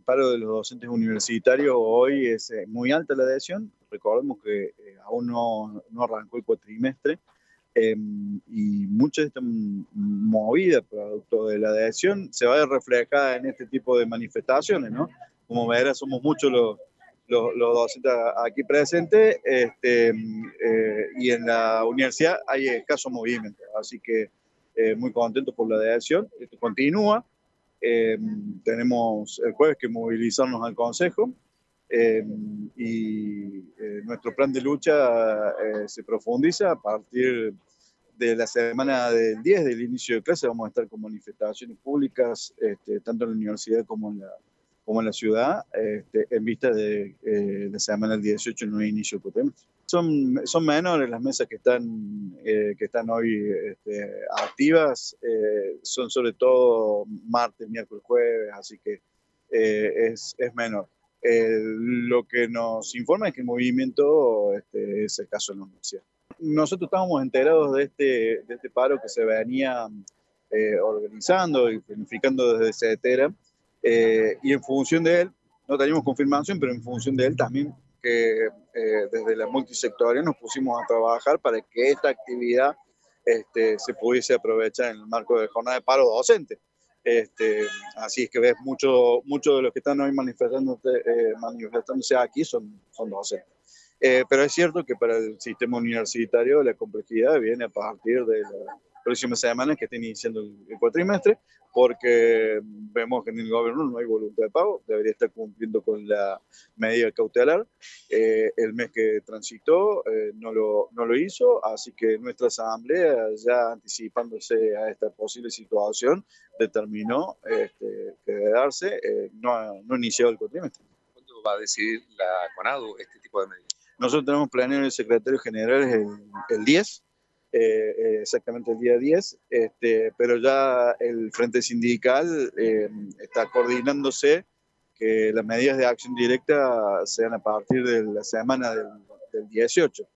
paro de los docentes universitarios hoy es muy alta la adhesión. Recordemos que aún no arrancó el cuatrimestre y mucha de esta movida producto de la adhesión se va a ver reflejada en este tipo de manifestaciones, ¿no? Como verás, somos muchos los docentes aquí presentes y en la universidad hay escaso movimiento, así que muy contentos por la adhesión. Esto continúa. Tenemos el jueves que movilizarnos al Consejo nuestro plan de lucha se profundiza a partir de la semana del 10 del inicio de clase. Vamos a estar con manifestaciones públicas, tanto en la universidad como en la ciudad, en vista de la semana del 18 no hay inicio de cuatrimestre. Son menores las mesas que están hoy activas, son sobre todo martes, miércoles, jueves, así que es menor. Lo que nos informa es que el movimiento es escaso en la universidad. Nosotros estábamos enterados de este paro que se venía organizando y planificando desde CETERA, y en función de él, no teníamos confirmación, pero en función de él también que desde la multisectorial nos pusimos a trabajar para que esta actividad se pudiese aprovechar en el marco de jornada de paro docente. Así es que ves, muchos de los que están hoy manifestándose aquí son docentes. Pero es cierto que para el sistema universitario la complejidad viene a partir de la próxima semana que está iniciando el cuatrimestre, porque vemos que en el gobierno no hay voluntad de pago, debería estar cumpliendo con la medida cautelar. El mes que transitó no lo hizo, así que nuestra asamblea, ya anticipándose a esta posible situación, determinó que de darse, no inició el cuatrimestre. ¿Cuándo va a decidir la CONADU este tipo de medidas? Nosotros tenemos planeado el secretario general el 10, exactamente el día 10, pero ya el Frente Sindical está coordinándose que las medidas de acción directa sean a partir de la semana del 18.